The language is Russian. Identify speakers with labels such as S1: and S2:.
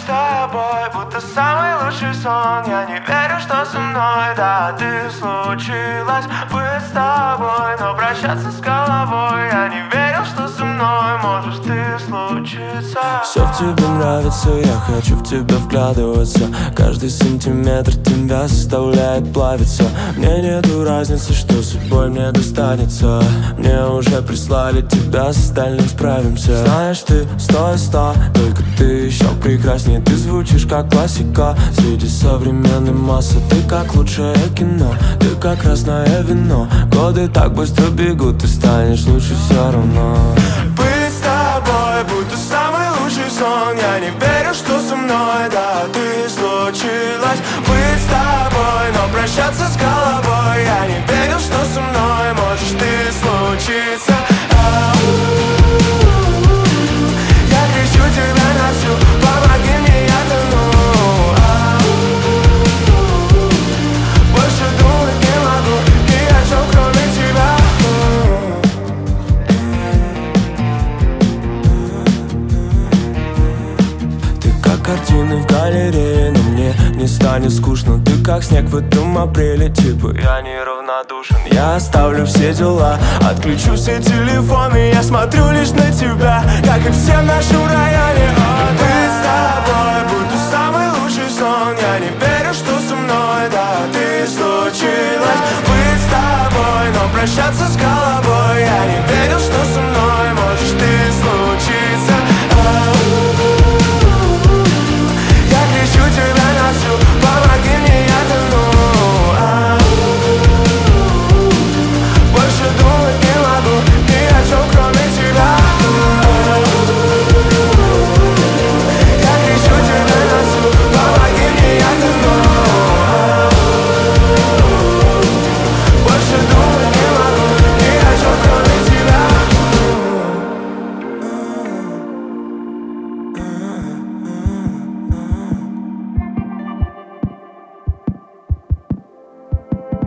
S1: тобой, будто самый лучший сон. Я не верю, что со мной, да, ты случилось быть с тобой, но прощаться с головой. Я не верил, что со мной можешь ты случиться.
S2: Все в тебе нравится, я хочу в тебя вкладываться. Каждый сантиметр тебя заставляет плавиться. Мне нету разницы, что судьбой мне достанется. Мне уже прислали тебя, с остальным справимся. Знаешь, ты 100 из 100, только ты еще прекраснее. Ты звучишь как классика среди современной массы. Ты как лучшее кино, ты как красное вино. Годы так быстро бегут, ты станешь лучше все равно.
S1: Быть с тобой, будто самый лучший сон. Я не верю, что со мной, да, ты случилось быть с тобой, но прощаться с головой. Я не верил, что со мной можешь ты случиться. Я кричу тебя на всю, помоги мне, я тону. Больше думать не могу ни о чем, кроме тебя.
S2: Ты как картины в галерее, но мне не станет скучно. Ты как снег в этом апреле, типа я неравнодушен. Я оставлю все дела, отключу все телефоны. Я смотрю лишь на тебя, как и все в нашем районе. Ты